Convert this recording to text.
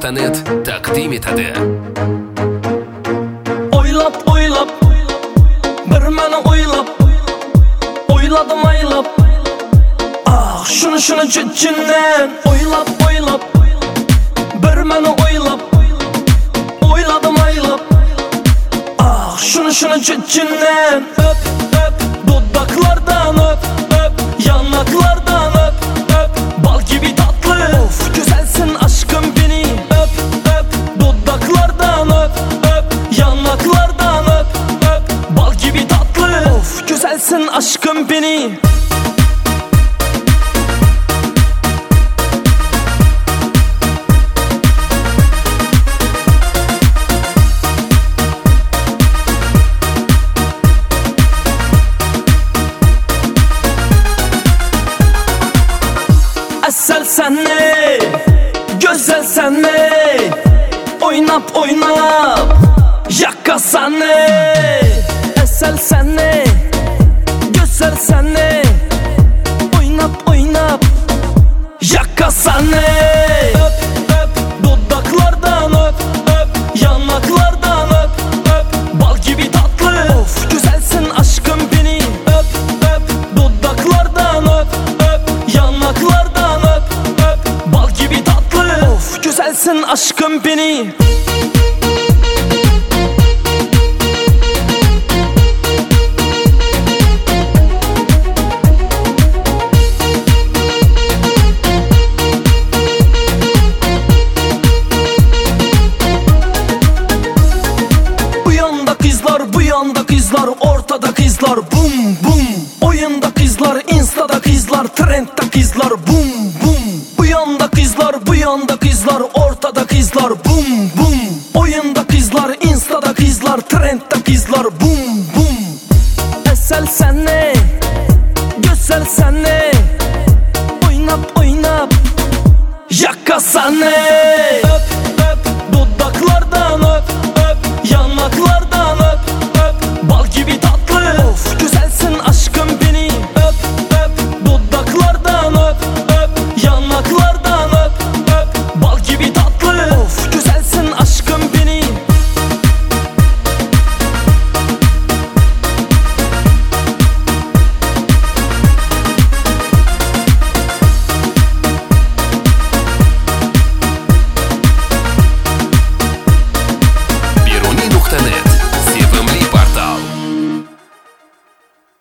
.net taqdim etadi. Oylab bir meni oyladim aylab. Ah şunu chindan oylab bir meni oyladim aylab. Ah şunu chindan öp dudaklardan öp yanaklardan öp bal gibi tatlı. Of güzelsin aşkım beni öp dudaklardan öp yanaklardan öp bal gibi tatlı. Of güzelsin aşkım beni. Asel senle, güzel senle, oynap yakka senle. Asel senle, güzel senle, oynap yakka senle. Öp dudaklardan öp yanaklardan öp bal gibi tatlı. Of güzelsin aşkım beni öp dudaklardan öp yanaklardan öp bal gibi tatlı. Of güzelsin aşkım beni. Bu yanda kızlar, ortada kızlar, bum bum. Oyunda kızlar, instada kızlar, trendde kızlar, bum bum. Bu yanda kızlar, ortada kızlar, bum bum. Oyunda kızlar, instada kızlar, trendde kızlar, bum bum. Asel senle, güzel senle, oynap yakka senle. Öp dudaklardan öp yanaklardan öp bal gibi tatlı. Of güzel